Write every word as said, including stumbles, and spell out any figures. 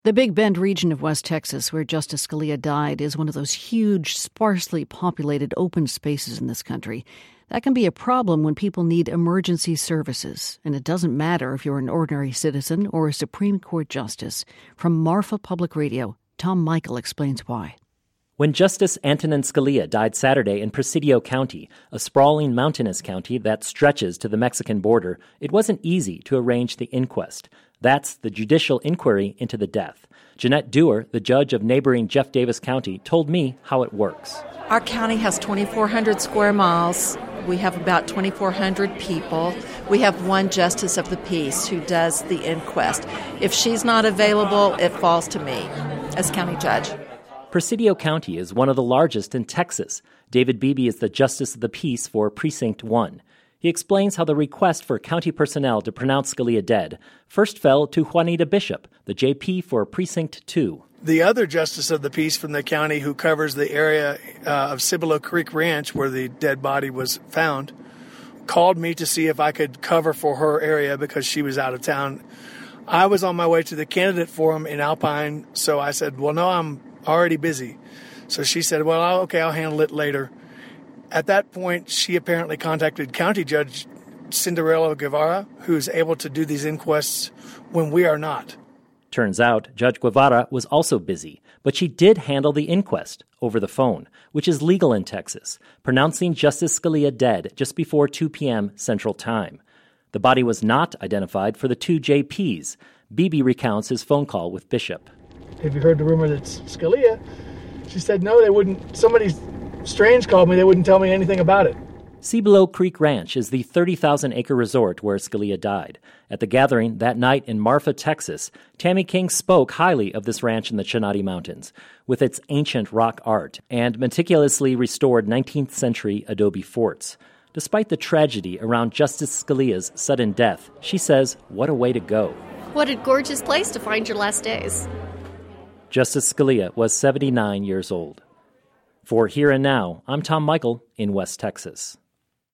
The Big Bend region of West Texas, where Justice Scalia died, is one of those huge, sparsely populated open spaces in this country. That can be a problem when people need emergency services, and it doesn't matter if you're an ordinary citizen or a Supreme Court justice. From Marfa Public Radio, Tom Michael explains why. When Justice Antonin Scalia died Saturday in Presidio County, a sprawling mountainous county that stretches to the Mexican border, it wasn't easy to arrange the inquest. That's the judicial inquiry into the death. Jeanette Dewar, the judge of neighboring Jeff Davis County, told me how it works. Our county has twenty-four hundred square miles. We have about twenty-four hundred people. We have one justice of the peace who does the inquest. If she's not available, it falls to me as county judge. Presidio County is one of the largest in Texas. David Beebe is the justice of the peace for Precinct one. He explains how the request for county personnel to pronounce Scalia dead first fell to Juanita Bishop, the J P for Precinct two. The other justice of the peace from the county who covers the area uh, of Cibolo Creek Ranch where the dead body was found called me to see if I could cover for her area because she was out of town. I was on my way to the candidate forum in Alpine, so I said, well, no, I'm already busy. So she said, well, okay, I'll handle it later. At that point, she apparently contacted County Judge Cinderella Guevara, who's able to do these inquests when we are not. Turns out Judge Guevara was also busy, but she did handle the inquest over the phone, which is legal in Texas, pronouncing Justice Scalia dead just before two p.m. Central Time. The body was not identified for the two J Ps. Beebe recounts his phone call with Bishop. Have you heard the rumor that it's Scalia? She said, no, they wouldn't. Somebody strange called me. They wouldn't tell me anything about it. Cibolo Creek Ranch is the thirty thousand acre resort where Scalia died. At the gathering that night in Marfa, Texas, Tammy King spoke highly of this ranch in the Chenati Mountains, with its ancient rock art and meticulously restored nineteenth century adobe forts. Despite the tragedy around Justice Scalia's sudden death, she says, what a way to go. What a gorgeous place to find your last days. Justice Scalia was seventy-nine years old. For Here and Now, I'm Tom Michael in West Texas.